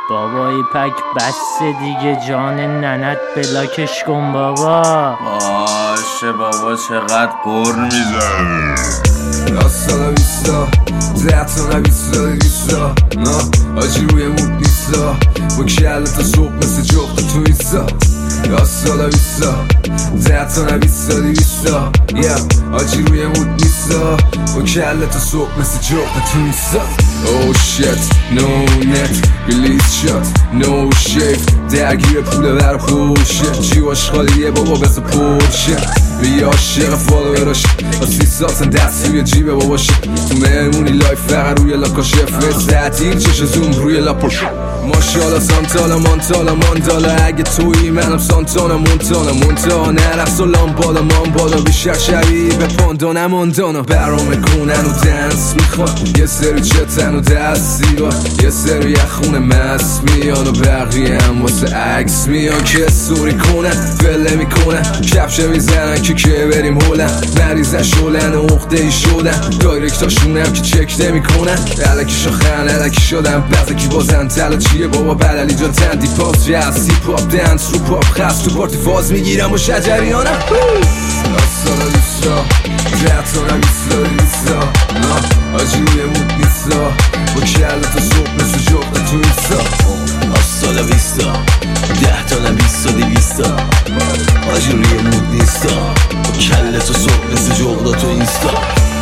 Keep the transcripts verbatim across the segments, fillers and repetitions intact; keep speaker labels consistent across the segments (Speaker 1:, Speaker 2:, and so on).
Speaker 1: بابا ایپک بس دیگه، جان ننت بلاکش کن بابا.
Speaker 2: باشه بابا چقدر قر میزنی.
Speaker 3: راستالا بیستا ده تا نبیستا دیویستا نه آجی روی مود نیستا با کله تا صبح مثل جغد تو ایستا. راستالا بیستا ده تا نبیستا دیویستا آجی روی مود نیستا با کله تا صبح مثل جغد تو ایستا. Oh shit, no net, release shot, no shave. درگیر پوله بر پوشه جیواش خالیه بابا بزا پوشه. بی عاشق فالووراش با سی سالتن دست روی جیبه باباشه. تو مهمونی لایف فقط روی لاکاشه فرست تعطیل چش زوم روی لاپاش. ماشاءالله سانتالا مانتالا ماندالا اگه تویی منم سانتانا مونتانا مونتانا نرقص و لامبالا مامبالا بیشتر شبیه به پاندانا ماندانا. برامه کنن و دنس میخوان یه سری چتن و دستی با یه سری خونه مست میان و بقیه هم واسه عکس میان که استوری کنن فله میکنن کفشه میزنن که که بریم هولن مریضن شولن و عقده ای شدن دایرکتاشونم که چک نمیکنن علکی شاخن علکی شدن بعضی بازن تلا چیه بابا بللی جان تندی پاس جاز سی پاپ دنس رو پاپ خست تو پارتی فاز میگیرم و شجریانم. راستالا لیستا ده تا نبیستا لیستا آجی روی مود نیستا با کله تا صبح مثل جغد تو ایستا.
Speaker 4: راستالا بیستا ده تا نبیستا دیویستا آجی روی مود نیستا با کله تا صبح مثل جغد تو ایستا.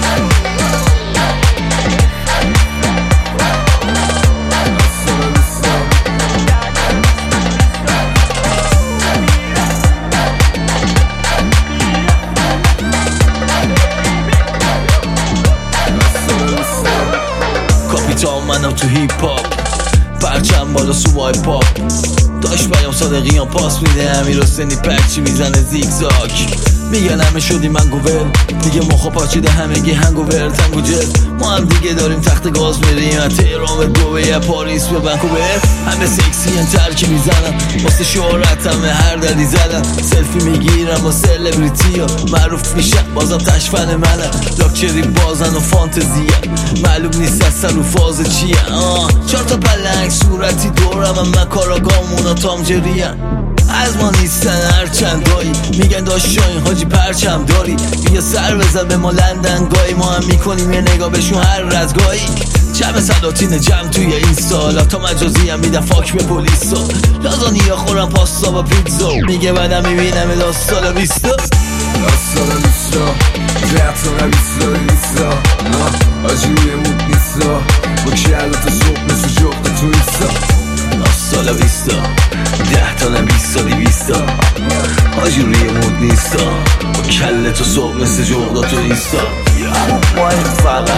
Speaker 4: کاپیتان منم تو هیپ هاپ پرچم بالا سوای پاپ داشت بیام صادقیان پاس میده امیر حسینی پکچی میزنه زیگزاگ. میگن همه شدی من گوول دیگه مخا پاچیده همگی هنگوور تنگو جز ما هم دیگه داریم تخت گاز میریم از تهران به دوبه پاریس به ونکوور. همه سکسی ان ترکی میزنن واسه شهرت همه هر دردی زدن سلفی میگیرم با سلبریتی ها معروف میشن بازم تشفن منن لاکچری بازن و فانتزیه معلوم نیست اصلا رو فاز چیه. آه چهار تا پلنگ صورتی دورم هم من کاراگامونا تامجریه از ما نیستن هرچندایی میگن داشتاین حاجی پرچم داری بیا سر بزن به ما لندن گاهی ما هم میکنیم یه نگاه بهشون هر رزگاهی. جمع سلاتین جمع توی این سالا تا مجازی هم میدن فاک به پولیسا لازانیا خورم پاستا با پیتزا میگه بعدم میبینم لاستالا بیستا.
Speaker 3: راستالا بیستا ده تا نبیستا دیویستا آجی روی مود نیستا با کله تا صبح مثل جغد تو ایستا.
Speaker 4: راستالا بیستا ده تا نبیستا دیویستا آجی روی مود نیستا با کله تا صبح مثل جغد تو ایستا. ما این فقط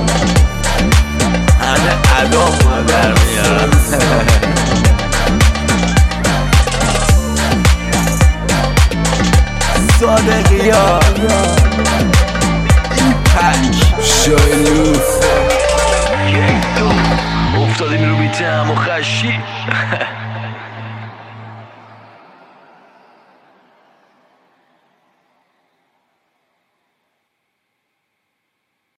Speaker 4: همه ادام رو در میارم. صادقیان ایپک
Speaker 3: شایلوف
Speaker 4: افتادیم رو بیتم و خشی